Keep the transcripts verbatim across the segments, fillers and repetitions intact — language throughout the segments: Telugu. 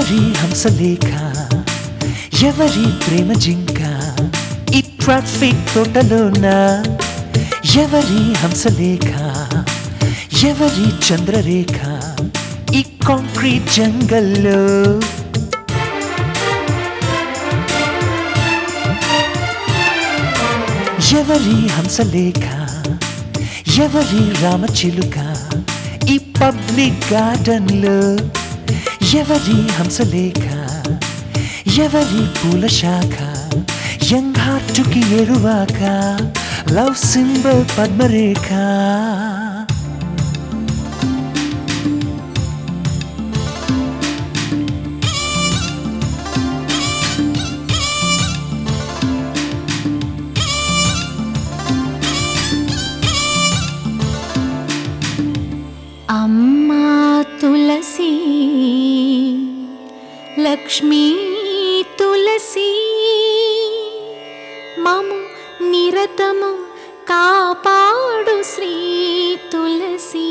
ఎవరి హంసలేఖ ఎవరి ప్రేమ జింక ఈ ట్రాఫిక్ తోటలోన ఎవరి హంసలేఖ ఎవరి చంద్రరేఖ ఈ కాంక్రీట్ జంగల్లో ఎవరి హంసలేఖ ఎవరి రామచిలుక ఈ పబ్లిక్ గార్డెన్ లో ఎవరి హంసలేఖ ఎవరి పూల శాఖ యంగ్ హార్టుకి ఎరువాక లవ్ సింబల్ పద్మరేఖ అమ్మా తులసి లక్ష్మీ తులసి మము నిరతము కాపాడు శ్రీ తులసి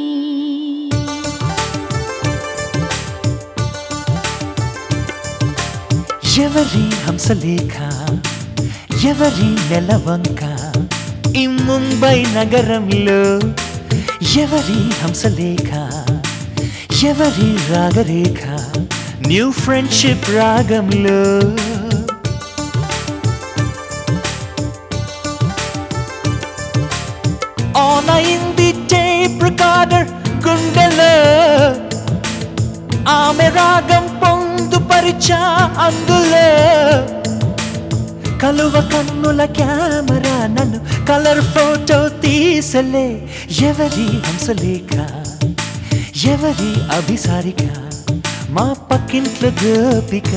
ఎవరి హంసలేఖ ఎవరి నెలవంక ఈ ముంబై నగరంలో ఎవరి హంసలేఖ ఎవరి రాగరేఖ న్యూ ఫ్రెండ్షిప్ రాగంలో ఆన్ అయింది టేప్ రికార్డర్ గుండెలో ఆమె రాగం పొందుపరిచా అందులో కలువ కన్నుల కెమెరా నన్ను కలర్ ఫోటో తీసలే ఎవరి హంసలేఖ ఎవరి అభిసారిక మా పక్కింట్లో గోపిక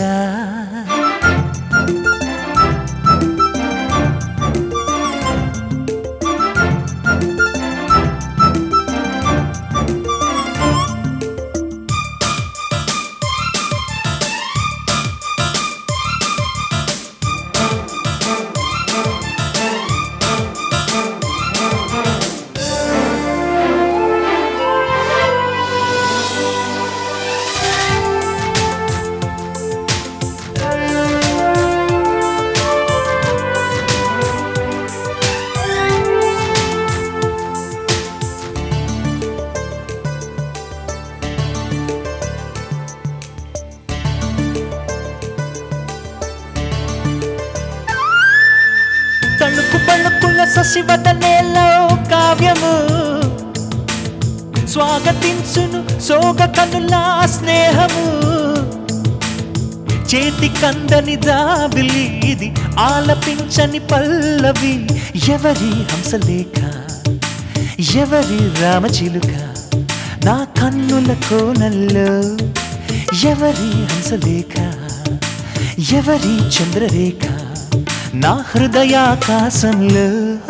తణుకు బణుకుల శశివదనేలో కావ్యము స్వాగతించును సోగ కనుల స్నేహము చేతి కందని జాబిలి ఇది ఆలపించని పల్లవి ఎవరి హంసలేఖ ఎవరి రామచిలుక నా కన్నుల కోనల్లో ఎవరి హంసలేఖ ఎవరి చంద్రరేఖ నా హృదయాకాశంలో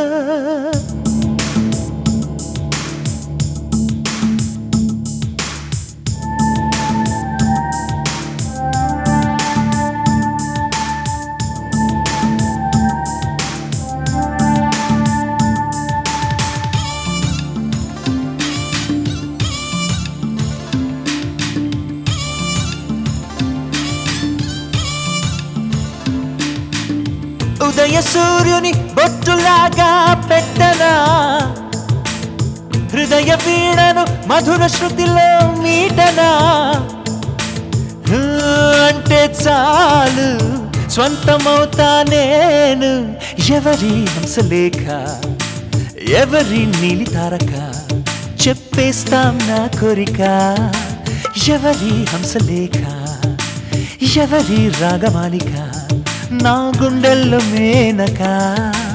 ఉదయ సూర్యుని బొట్టులాగా పెట్టనా హృదయ వీణను మధుర శృతిలో మీటనా అంటే చాలు స్వంతమవుతా నేను ఎవరి హంసలేఖ ఎవరి నీలి తారక చెప్పేస్తాం నా కోరిక ఎవరి హంసలేఖ ఎవరి రాగమాలిక నా గుండెల్లో మేనక